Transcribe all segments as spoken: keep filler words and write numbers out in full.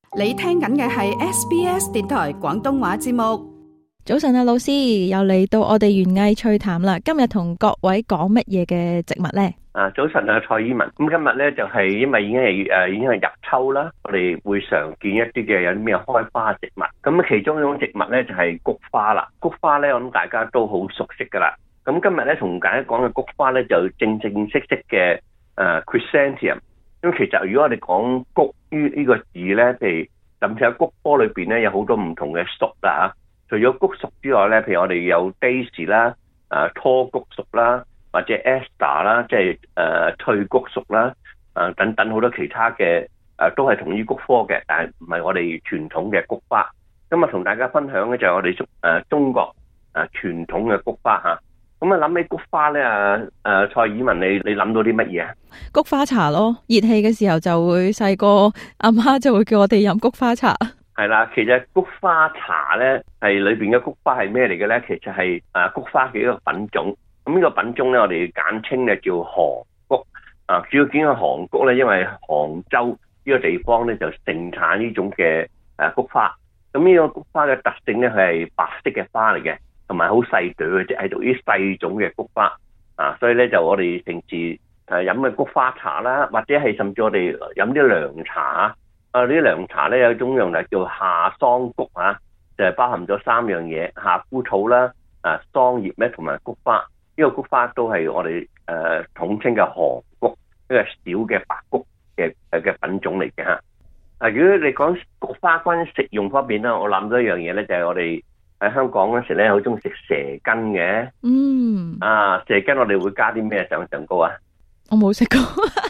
你聽緊嘅係 S B S 電台廣東話節目。 早晨啊，老師又嚟到我哋園藝趣談啦。今日同各位講乜嘢嘅植物呢？ 啊，早晨啊，蔡依文。咁今日咧就係、是、因為已經係誒、呃、已經係入秋啦，我哋會常見一啲嘅有啲咩開花植物。咁其中一種植物咧就係、是、菊花啦。菊花咧，我諗大家都好熟悉噶啦。咁今日咧同大家講嘅菊花咧就正正式式嘅誒 Chrysanthemum。咁其實如果我哋講菊於呢個字咧，譬如甚至喺菊科裏邊咧有好多唔同嘅屬啦嚇。除咗菊屬之外咧，譬如我哋有 Daisy 啦、誒拖菊屬啦，或者 Aster 啦，即係誒翠菊屬啦，誒等等好多其他嘅誒都係同於菊科嘅，但係唔係我哋傳統嘅菊花。今日同大家分享嘅就係我哋中誒中國誒傳統嘅菊花嚇。咁啊諗起菊花咧啊誒蔡以文，你你諗到啲乜嘢啊？ 菊花茶咯，熱氣嘅時候就會細個阿媽就會叫我哋飲菊花茶。 係啦，其實菊花茶咧係裏邊嘅菊花係咩嚟嘅咧？其實係誒菊花嘅一個品種。咁呢個品種咧，我哋簡稱咧叫杭菊。啊，主要點解杭菊咧？因為杭州呢個地方咧就盛產呢種嘅誒菊花。咁呢個菊花嘅特性咧，佢係白色嘅花嚟嘅，同埋好細朵嘅，即係屬於細種嘅菊花。啊，所以咧就我哋平時誒飲嘅菊花茶啦，或者係甚至我哋飲啲涼茶。啊！呢啲涼茶咧有一種用嚟叫夏桑菊啊，就係、是、包含咗三樣嘢：夏枯草啦、啊桑葉咧，同埋菊花。呢、這個菊花都係我哋誒、呃、統稱嘅杭菊，一個小嘅白菊嘅誒嘅品種嚟嘅嚇。啊，如果你講菊花關於食用方面咧，我諗到一樣嘢咧，就係我哋喺香港嗰時咧好中意食蛇羹嘅。 嗯。啊， 蛇羹我哋會加啲咩上上高啊？ 我冇食過。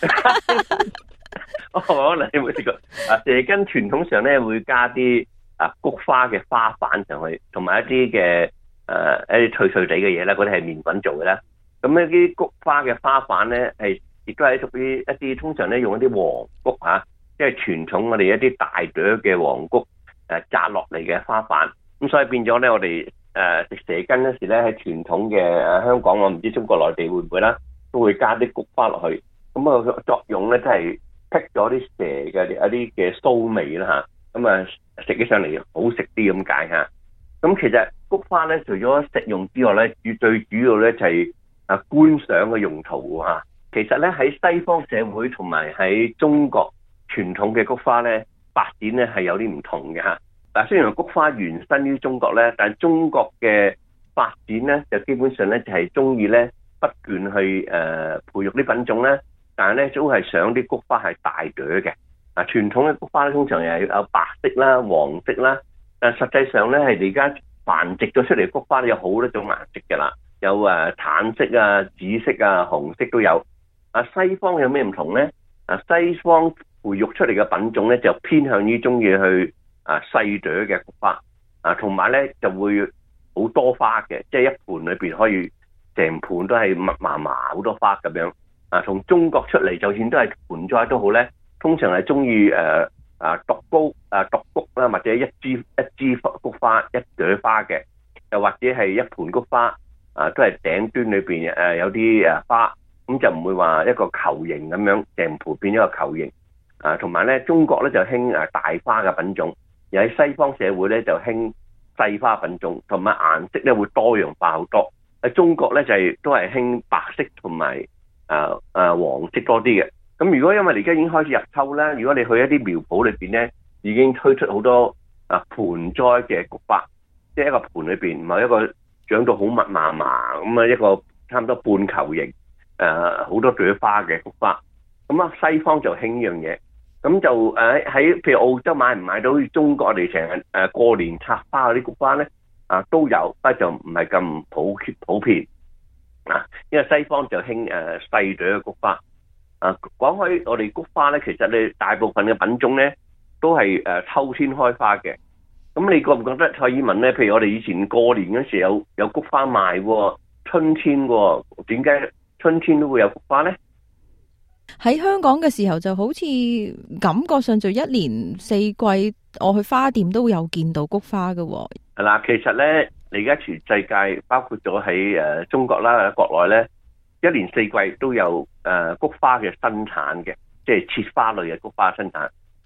哦，可能你冇試過啊！蛇羹傳統上咧會加啲啊菊花嘅花瓣上去，同埋一啲嘅誒一啲脆脆地嘅嘢咧，嗰啲係麵粉做嘅啦。咁呢啲菊花嘅花瓣咧係亦都係屬於一啲通常咧用一啲黃菊嚇，即係傳統我哋一啲大朵嘅黃菊誒摘落嚟嘅花瓣。咁所以變咗咧，我哋誒食蛇羹嗰時咧喺傳統嘅誒香港，我唔知中國內地會唔會啦，都會加啲菊花落去。咁啊個作用咧，真係〜剔咗啲蛇嘅一啲嘅騷味啦嚇，咁啊食起上嚟好食啲咁解嚇。咁其實菊花咧，除咗食用之外咧，最最主要咧就係啊觀賞嘅用途嚇。其實咧喺西方社會同埋喺中國傳統嘅菊花咧發展咧係有啲唔同嘅嚇。嗱，雖然菊花原生於中國咧，但係中國嘅發展咧就基本上咧就係中意咧不斷去誒、呃、培育啲品種咧。但係咧，都係想啲菊花係大朵嘅。啊，傳統嘅菊花咧，通常係有白色啦、黃色啦。但實際上咧，係而家繁殖咗出嚟菊花咧，有好多種顏色嘅啦。有誒橙色啊、紫色啊、紅色都有。啊，西方有咩唔同咧？啊，西方培育出嚟嘅品種咧，就偏向於中意去啊細朵嘅菊花。啊，同埋咧就會好多花嘅，即係一盤裏邊可以成盤都係密麻麻好多花咁樣。啊，從中國出嚟，就算都係盆栽都好咧，通常係中意誒啊獨高啊獨菊啦，或者一枝一枝菊花一朵花嘅，又或者係一盆菊花啊，都係頂端裏邊誒有啲誒花，咁就唔會話一個球形咁樣成盆變咗個球形啊。同埋咧，中國咧就興誒大花嘅品種，而喺西方社會咧就興細花品種，同埋顏色咧會多樣化好多。喺中國咧就係、是、都係興白色同埋。誒、啊、誒、啊、黃色多啲嘅，咁如果因為而家已經開始入秋啦，如果你去一啲苗圃裏邊咧，已經推出好多啊盆栽嘅菊花，即係一個盆裏邊唔係一個長到好密麻麻咁啊，一個差唔多半球形誒好多朵花嘅菊花，咁啊西方就興呢樣嘢，咁就誒喺譬如澳洲買唔買到中國我哋成日誒過年插花嗰啲菊花咧啊都有，不過就唔係咁普普遍。啊，因為西方就興誒細朵嘅菊花。啊，講開我哋菊花咧，其實你大部分嘅品種咧都係誒秋天開花嘅。咁你覺唔覺得蔡以文咧？譬如我哋以前過年嗰時有有菊花賣喎，春天喎，點解春天都會有菊花咧？ 喺香港嘅時候就好似感覺上就一年四季我去花店都會有見到菊花嘅喎。 係啦，其實咧，你而家全世界包括咗喺誒中國啦、國內咧，一年四季都有誒菊花嘅生產嘅，即係切花類嘅菊花生產。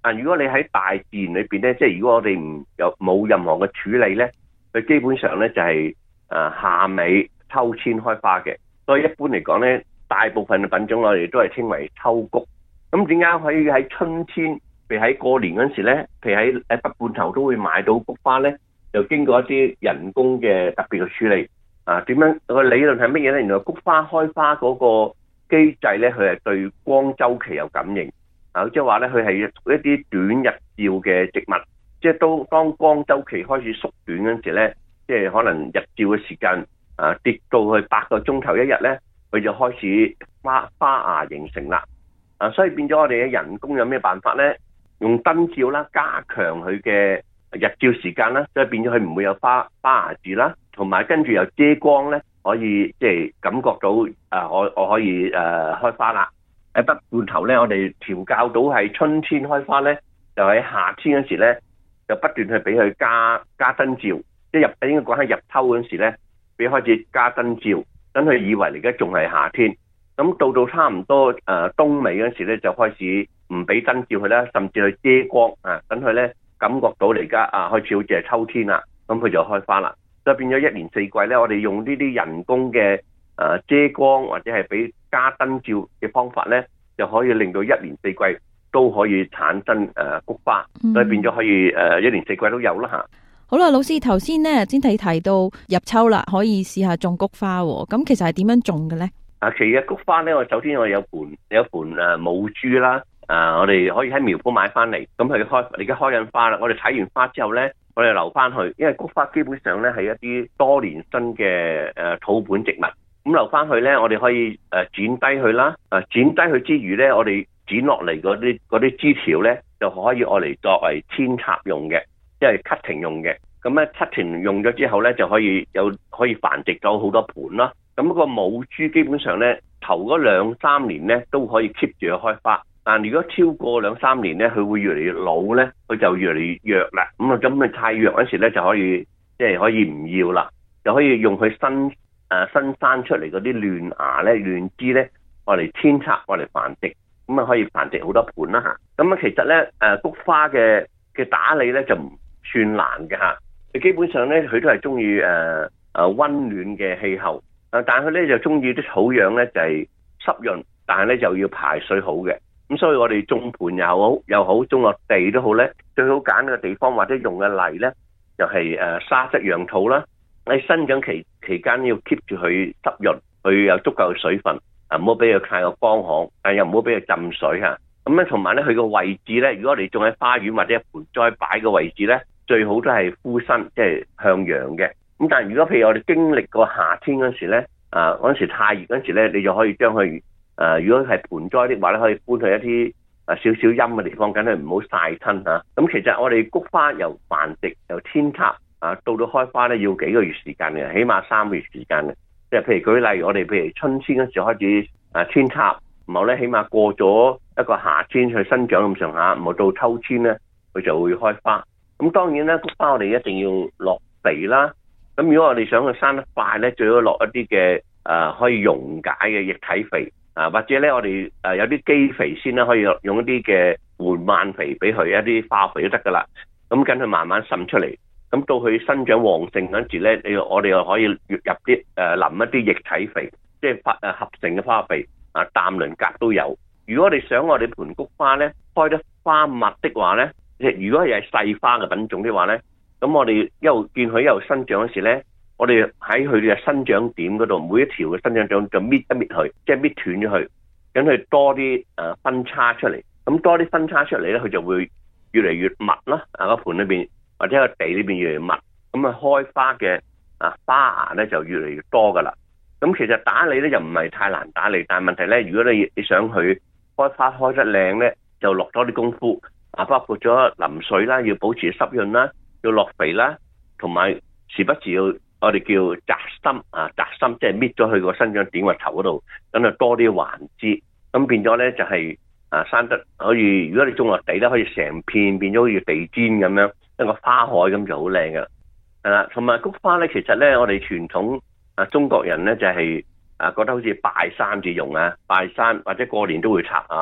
啊，如果你喺大自然裏邊咧，即係如果我哋唔有冇任何嘅處理咧，佢基本上咧就係誒夏尾秋天開花嘅。所以一般嚟講咧，大部分嘅品種我哋都係稱為秋菊。咁點解可以喺春天，譬如喺過年嗰時咧，譬如喺喺北半球都會買到菊花咧，就經過一啲人工嘅特別嘅處理。啊，點樣個理論係乜嘢咧？原來菊花開花嗰個機制咧，佢係對光周期有感應。啊，即係話咧，佢係一啲短日照嘅植物，即係當當光周期開始縮短嗰陣時咧，即係可能日照嘅時間啊跌到去八個鐘頭一日咧，佢就開始花花芽形成啦。啊，所以變咗我哋嘅人工有咩辦法咧？用燈照啦，加強佢嘅日照時間啦，所以變咗佢唔會有花花芽字啦，同埋跟住又遮光咧，可以即係感覺到啊，我我可以誒、呃、開花啦。喺北半球咧，我哋調教到係春天開花咧，就喺夏天嗰時咧，就不斷去俾佢加加燈照，即係入應該講喺入秋嗰時咧，俾開始加燈照，等佢以為而家仲係夏天。咁到到差唔多誒、呃、冬尾嗰時咧，就開始唔俾燈照佢啦，甚至去遮光啊，等佢咧感覺到而家啊開始好似係秋天啦，咁佢就開花啦。就變咗一年四季咧，我哋用呢啲人工嘅誒、呃、遮光或者係俾加燈照嘅方法咧，就可以令到一年四季都可以產生誒、呃、菊花，嗯、所以變咗可以誒、呃、一年四季都有啦嚇。 好啦，老師頭先咧先提提到入秋啦，可以試下種菊花喎。咁其實係點樣種嘅咧？ 啊，其實菊花咧，我首先我有盆有盆誒母株啦，啊，我哋可以喺苗圃買翻嚟，咁佢開而家開緊花啦。我哋睇完花之後咧，我哋留翻去，因為菊花基本上咧係一啲多年生嘅誒土本植物，咁留翻去咧，我哋可以誒剪低佢啦，啊剪低佢之餘咧，我哋剪落嚟嗰啲嗰啲枝條咧，就可以愛嚟作為扦插用嘅，即係 cutting 用嘅。咁咧 cutting 用咗之後咧，就可以有可以繁殖咗好多盆啦。咁個母株基本上咧，頭嗰兩三年咧都可以 keep 住去開花，但如果超過兩三年咧，佢會越嚟越老咧，佢就越嚟越弱啦。咁啊，咁佢太弱嗰時咧，就可以即係、就是、可以唔要啦，就可以用佢新誒、呃、新生出嚟嗰啲嫩芽咧、嫩枝咧，我嚟扦插，我嚟繁殖，咁啊可以繁殖好多盆啦嚇。咁啊，其實咧誒菊花嘅嘅打理咧就唔算難嘅嚇，佢基本上咧佢都係中意誒誒溫暖嘅氣候。但係佢咧就中意啲土壤咧就係濕潤，但係咧就要排水好嘅。咁所以我哋種盆又好又好，種落地都好咧，最好揀嘅地方或者用嘅泥咧，就係誒沙質養土啦。喺生長期期間要 keep 住佢濕潤，佢有足夠嘅水分，啊唔好俾佢太過乾旱，但又唔好俾佢浸水嚇。咁咧同埋咧佢個位置咧，如果我哋種喺花園或者盆栽擺嘅位置咧，最好都係枯身，即係向陽嘅。咁但係如果譬如我哋經歷過夏天嗰時咧，啊嗰陣時太熱嗰時咧，你就可以將佢誒、呃，如果係盆栽的話咧，可以搬去一啲誒少少陰嘅地方，梗係唔好曬親嚇。咁、啊、其實我哋菊花由繁殖由扦插啊，到到開花咧，要幾個月時間嘅，起碼三個月時間嘅。即係譬如舉例，我哋譬如春天嗰時開始誒扦插，然後咧起碼過咗一個夏天去生長咁上下，然後到秋天咧佢就會開花。咁當然咧，菊花我哋一定要落肥啦。咁如果我哋想佢生得快咧，最好落一啲嘅誒可以溶解嘅液體肥啊，或者咧我哋誒有啲基肥先啦，可以用一啲嘅緩慢肥俾佢，一啲化肥都得噶啦。咁跟佢慢慢滲出嚟，咁到佢生長旺盛嗰陣時咧，你我哋又可以入啲誒淋一啲液體肥，即係發誒合成嘅花肥啊，氮磷鉀都有。如果我哋想我哋盆菊花咧開得花密的話咧，即係如果係細花嘅品種的話咧。咁我哋一路見佢一路生長嗰時咧，我哋喺佢嘅生長點嗰度，每一條嘅生長點就搣一搣佢，即係搣斷咗佢，等佢多啲誒分叉出嚟。咁多啲分叉出嚟咧，佢就會越嚟越密啦。啊個盆裏邊或者個地裏邊越嚟越密，咁啊開花嘅啊花芽咧就越嚟越多噶啦。咁其實打理咧就唔係太難打理，但係問題咧，如果你你想佢開花開得靚咧，就落多啲功夫啊，包括咗淋水啦，要保持濕潤啦。要落肥啦，同埋時不時要我哋叫摘心啊，摘心即係搣咗佢個生長點個頭嗰度，咁就多啲環枝，咁變咗咧就係、是、啊生得可以。如果你種落地咧，可以成片變咗好似地氈咁樣，一個花海咁就好靚㗎。係啦，同埋菊花咧，其實咧我哋傳統啊中國人咧就係、是、啊覺得好似拜山至用啊，拜山或者過年都會插啊。咁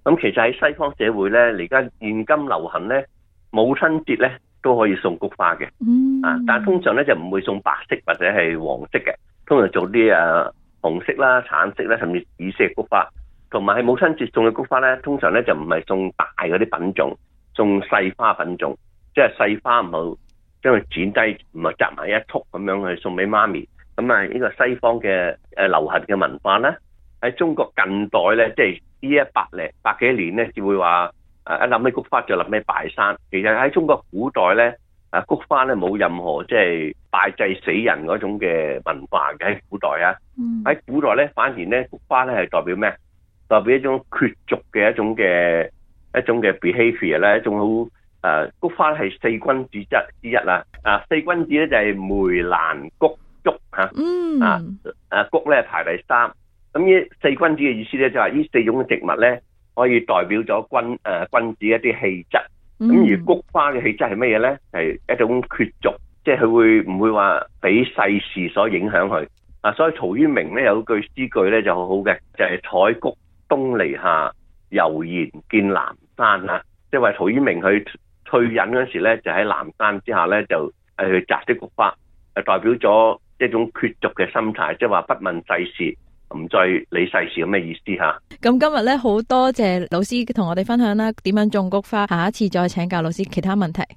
咁其實喺西方社會咧，而家現今流行咧，母親節咧都可以送菊花嘅。 嗯啊，但係通常咧就唔會送白色或者係黃色嘅，通常做啲誒紅色啦、橙色啦，甚至紫色嘅菊花。同埋係母親節送嘅菊花咧，通常咧就唔係送大嗰啲品種，送細花品種，即係細花唔好將佢剪低，唔係紮埋一束咁樣去送俾媽咪。咁啊，呢個西方嘅誒流行嘅文化咧，喺中國近代咧，即係呢一百零百幾年咧，只會話誒一諗起菊花就諗起拜山。其實喺中國古代咧，誒菊花咧冇任何即係拜祭死人嗰種嘅文化嘅喺古代啊。喺、嗯、古代咧，反而咧菊花咧係代表咩？代表一種決濁嘅一種嘅一種嘅 behavior 咧，一種好誒、呃、菊花係四君子之之一啦。啊，四君子咧就係梅蘭菊竹嚇。嗯。啊啊菊咧排第三。咁呢四君子嘅意思咧，就係呢四種植物咧，可以代表咗君誒、呃、君子一啲氣質。咁、嗯、而菊花嘅氣質係乜嘢咧？係一種決濁，即係佢會唔會話俾世事所影響佢啊？所以陶淵明咧有句詩句咧就好好嘅，就係、是、採菊東籬下，悠然見南山啊！即係話陶淵明去退隱嗰時咧，就喺南山之下咧，就誒去摘啲菊花，誒代表咗一種決濁嘅心態，即係話不問世事，唔再理世事咁嘅意思吓。 咁今日咧好多謝老師同我哋分享啦，點樣種菊花。下一次再請教老師其他問題。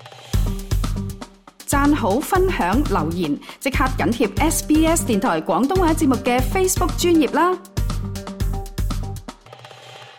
讚好、分享、留言，即刻緊貼 S B S 電台廣東話節目嘅 Facebook 專頁啦！